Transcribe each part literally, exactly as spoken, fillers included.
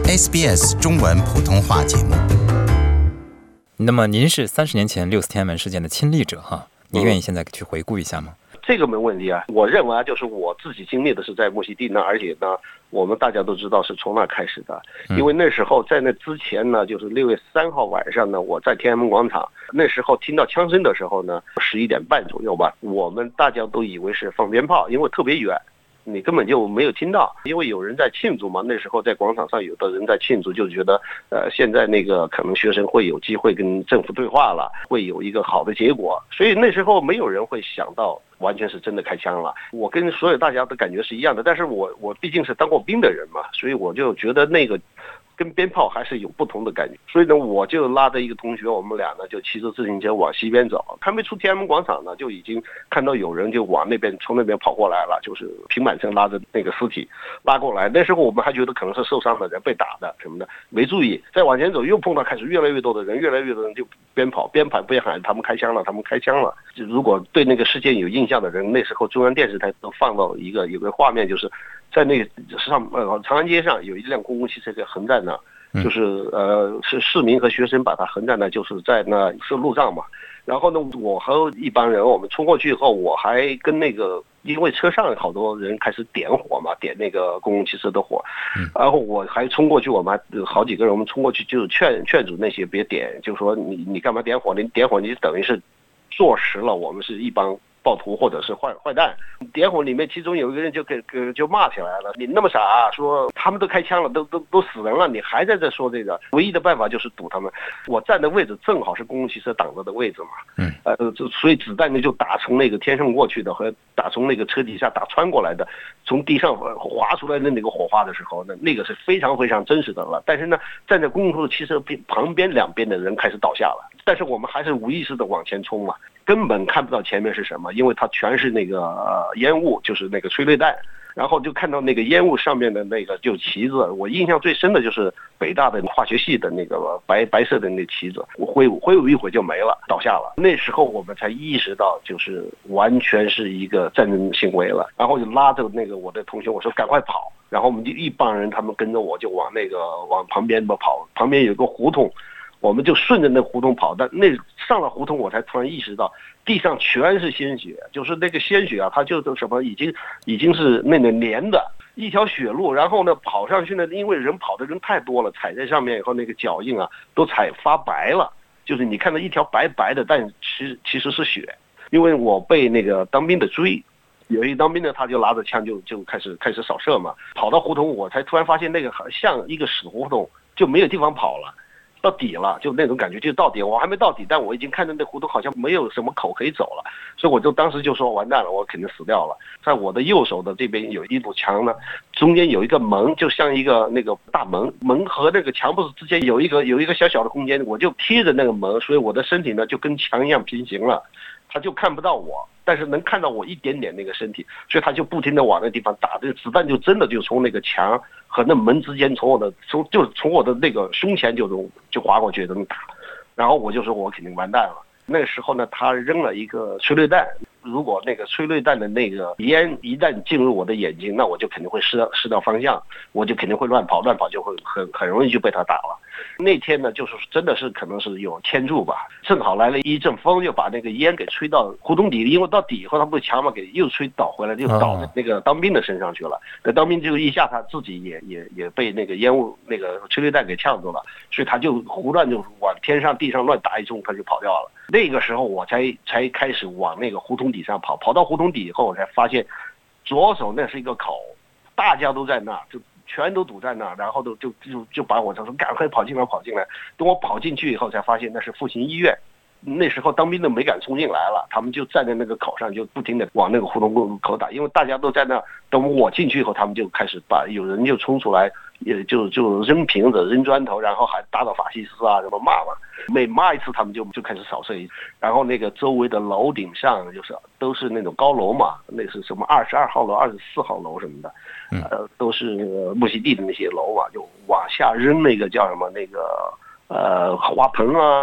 S B S 中文普通话节目。 那么您是三十年前六四天安门事件的亲历者哈，你愿意现在去回顾一下吗？ 这个没问题啊，我认为啊，就是我自己经历的是在木樨地呢，而且呢，我们大家都知道是从那开始的，因为那时候在那之前呢，就是六月三号晚上呢，我在天安门广场，那时候听到枪声的时候呢，十一点半左右吧，我们大家都以为是放鞭炮，因为特别远。你根本就没有听到，因为有人在庆祝嘛。那时候在广场上有的人在庆祝，就觉得呃现在那个可能学生会有机会跟政府对话了，会有一个好的结果。所以那时候没有人会想到完全是真的开枪了。我跟所有大家的感觉是一样的，但是我我毕竟是当过兵的人嘛，所以我就觉得那个跟鞭炮还是有不同的感觉。所以呢，我就拉着一个同学，我们俩呢就骑着自行车往西边走，还没出天安门广场呢，就已经看到有人就往那边从那边跑过来了，就是平板车拉着那个尸体拉过来。那时候我们还觉得可能是受伤的人被打的什么的，没注意。再往前走，又碰到开始越来越多的人，越来越多人就边跑边跑边喊他们开枪了，他们开枪了。如果对那个事件有印象的人，那时候中央电视台都放到一个有个画面，就是在那个上呃长安街上有一辆公共汽车给横在那，就是呃是市民和学生把它横在那，就是在那是路上嘛。然后呢，我和一帮人我们冲过去以后，我还跟那个因为车上好多人开始点火嘛，点那个公共汽车的火，然后我还冲过去，我们还好几个人我们冲过去就劝劝阻那些别点，就说你你干嘛点火？你点火你等于是坐实了我们是一帮暴徒或者是坏坏蛋。点火里面其中有一个人就给就骂起来了，你那么傻啊，说他们都开枪了，都都都死人了，你还在这说这个。唯一的办法就是堵他们。我站的位置正好是公共汽车挡着的位置嘛，嗯，呃，所以子弹呢就打从那个天上过去的和打从那个车底下打穿过来的，从地上划出来的那个火花的时候呢，那个是非常非常真实的了。但是呢，站在公共汽车旁边两边的人开始倒下了，但是我们还是无意识的往前冲嘛。根本看不到前面是什么，因为它全是那个、呃、烟雾，就是那个催泪弹，然后就看到那个烟雾上面的那个就旗子。我印象最深的就是北大的化学系的那个白白色的那旗子，我挥舞挥舞一会就没了，倒下了。那时候我们才意识到，就是完全是一个战争行为了。然后就拉着那个我的同学，我说赶快跑。然后我们就一帮人，他们跟着我就往那个往旁边吧跑，旁边有个胡同。我们就顺着那胡同跑，但那上了胡同，我才突然意识到地上全是鲜血，就是那个鲜血啊，它就是什么，已经已经是那个粘的一条血路。然后呢，跑上去呢，因为人跑的人太多了，踩在上面以后，那个脚印啊都踩发白了，就是你看到一条白白的，但其实其实是血。因为我被那个当兵的追，有一当兵的他就拿着枪就就开始开始扫射嘛，跑到胡同，我才突然发现那个像一个死胡同，就没有地方跑了。到底了，就那种感觉，就到底，我还没到底，但我已经看到那胡同好像没有什么口可以走了，所以我就当时就说完蛋了，我肯定死掉了。在我的右手的这边有一堵墙呢，中间有一个门，就像一个那个大门，门和那个墙不是之间有一个有一个小小的空间，我就贴着那个门，所以我的身体呢就跟墙一样平行了，他就看不到我，但是能看到我一点点那个身体，所以他就不停的往那地方打，这个子弹就真的就从那个墙和那门之间，从我的从就是从我的那个胸前就从就划过去这么打，然后我就说我肯定完蛋了。那个时候呢，他扔了一个催泪弹，如果那个催泪弹的那个烟一旦进入我的眼睛，那我就肯定会失掉失掉方向，我就肯定会乱跑，乱跑就会很很容易就被他打了。那天呢，就是真的是可能是有天助吧，正好来了一阵风，就把那个烟给吹到胡同底，因为到底以后他不是墙嘛，给又吹倒回来，就倒在那个当兵的身上去了。那当兵就一下他自己也也也被那个烟雾那个催泪弹给呛住了，所以他就胡乱就往天上地上乱打一通，他就跑掉了。那个时候我才才开始往那个胡同底上跑，跑到胡同底以后，我才发现左手那是一个口，大家都在那，就全都堵在那，然后都就就就把我就说赶快跑进来跑进来。等我跑进去以后，才发现那是复兴医院。那时候当兵的没敢冲进来了，他们就站在那个口上，就不停的往那个胡同口打，因为大家都在那。等我进去以后，他们就开始把有人就冲出来，也就就扔瓶子、扔砖头，然后还打倒法西斯啊，什么骂嘛。每骂一次，他们就就开始扫射。然后那个周围的楼顶上就是都是那种高楼嘛，那是什么二十二号楼、二十四号楼什么的，呃，都是木樨地的那些楼嘛，就往下扔那个叫什么那个呃花盆啊。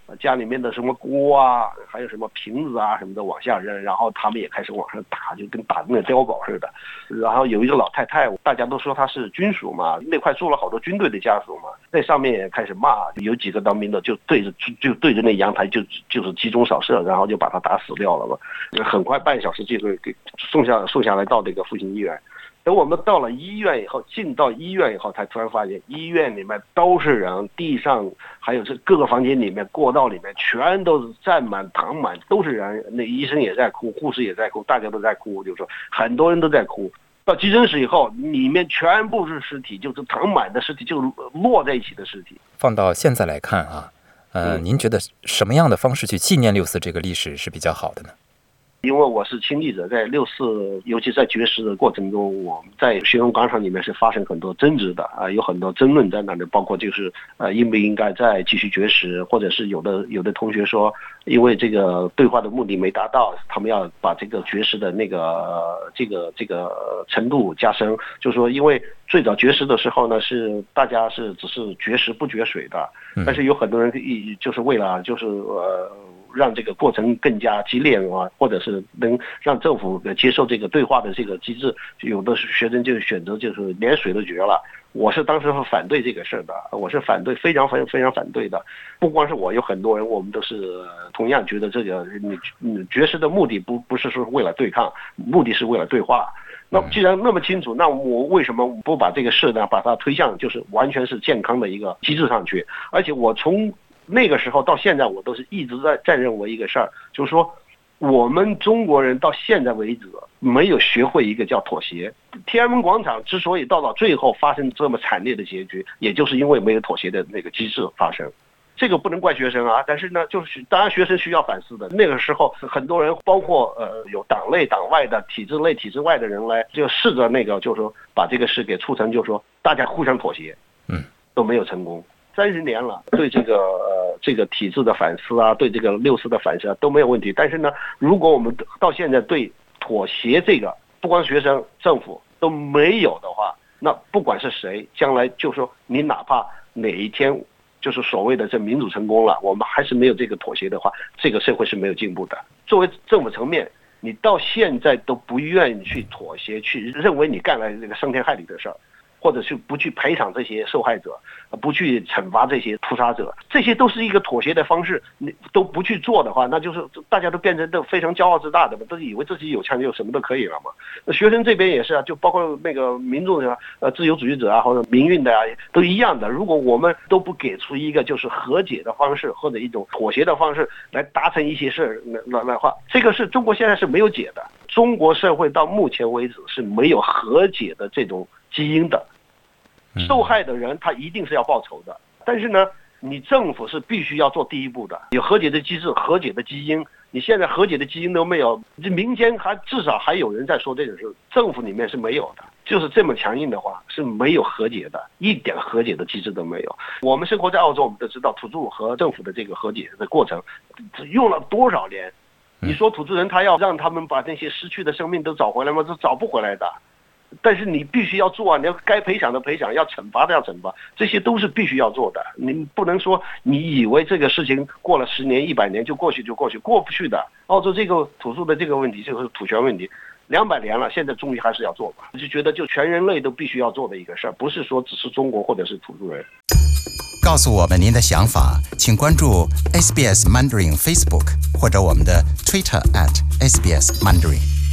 家里面的什么锅啊，还有什么瓶子啊什么的往下扔，然后他们也开始往上打，就跟打那个碉堡似的。然后有一个老太太，大家都说她是军属嘛，那块住了好多军队的家属嘛，在上面也开始骂，有几个当兵的就对着就对着那阳台就就是集中扫射，然后就把他打死掉了嘛。很快半小时就会给送下送下来到这个复兴医院。等我们到了医院以后，进到医院以后，才突然发现医院里面都是人，地上还有这各个房间里面、过道里面全都是站满、躺满，都是人。那医生也在哭，护士也在哭，大家都在哭，就是说很多人都在哭。到急诊室以后，里面全部是尸体，就是躺满的尸体，就摞在一起的尸体。 放到现在来看啊，呃，嗯、您觉得什么样的方式去纪念六四这个历史是比较好的呢？ 因为我是亲历者，在六四，尤其在绝食的过程中，我们在学生广场里面是发生很多争执的啊，有很多争论在那里，包括就是呃应不应该再继续绝食，或者是有的有的同学说，因为这个对话的目的没达到，他们要把这个绝食的那个、呃、这个这个程度加深，就是说因为最早绝食的时候呢，是大家是只是绝食不绝水的，但是有很多人就是为了就是呃。让这个过程更加激烈啊，或者是能让政府接受这个对话的这个机制，有的学生就选择就是连水都绝了。我是当时反对这个事的，我是反对，非常非常非常反对的。不光是我，有很多人，我们都是同样觉得这个你你绝食的目的不不是说为了对抗，目的是为了对话。那既然那么清楚，那我为什么不把这个事呢，把它推向就是完全是健康的一个机制上去？而且我从那个时候到现在，我都是一直在在认为一个事儿，就是说，我们中国人到现在为止没有学会一个叫妥协。天安门广场之所以到了最后发生这么惨烈的结局，也就是因为没有妥协的那个机制发生。这个不能怪学生啊，但是呢，就是当然学生需要反思的。那个时候，很多人，包括呃有党内、党外的、体制内、体制外的人来，就试着那个，就是说把这个事给促成，就是说大家互相妥协， 嗯， 都没有成功。三十年了，对这个呃这个体制的反思啊，对这个六四的反思啊都没有问题。但是呢，如果我们到现在对妥协这个，不光学生、政府都没有的话，那不管是谁，将来就说你哪怕哪一天就是所谓的这民主成功了，我们还是没有这个妥协的话，这个社会是没有进步的。作为政府层面，你到现在都不愿意去妥协，去认为你干了这个伤天害理的事儿。或者是不去赔偿这些受害者，不去惩罚这些屠杀者，这些都是一个妥协的方式。你都不去做的话，那就是大家都变成都非常骄傲自大的嘛，都以为自己有枪就什么都可以了嘛。那学生这边也是啊，就包括那个民众啊、呃自由主义者啊，或者民运的啊，都一样的。如果我们都不给出一个就是和解的方式，或者一种妥协的方式来达成一些事，那那那话，这个是中国现在是没有解的。中国社会到目前为止是没有和解的这种基因的。受害的人他一定是要报仇的，但是呢，你政府是必须要做第一步的，有和解的机制、和解的基因。你现在和解的基因都没有，民间还至少还有人在说这种事，政府里面是没有的。就是这么强硬的话是没有和解的，一点和解的机制都没有。我们生活在澳洲，我们都知道土著和政府的这个和解的过程用了多少年。你说土著人他要让他们把那些失去的生命都找回来吗？是找不回来的。但是你必须要做啊，你要该赔偿的赔偿，要惩罚的要惩罚，这些都是必须要做的。你不能说你以为这个事情过了十年、一百年就过去就过去，过不去的。澳洲这个土著的这个问题就是土权问题，两百年了，现在终于还是要做吧。我就觉得就全人类都必须要做的一个事儿，不是说只是中国或者是土著人。 告诉我们您的想法，请关注 S B S Mandarin Facebook 或者我们的 Twitter at S B S Mandarin。